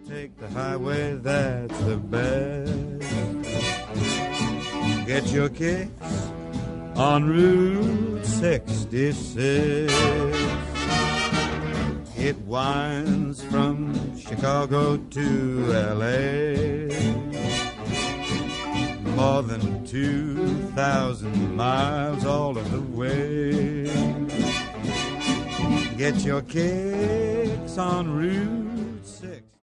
Take the highway, that's the best. Get your kicks on Route 66. It winds from Chicago to L.A. More than 2,000 miles all of the way. Get your kicks on Route 6.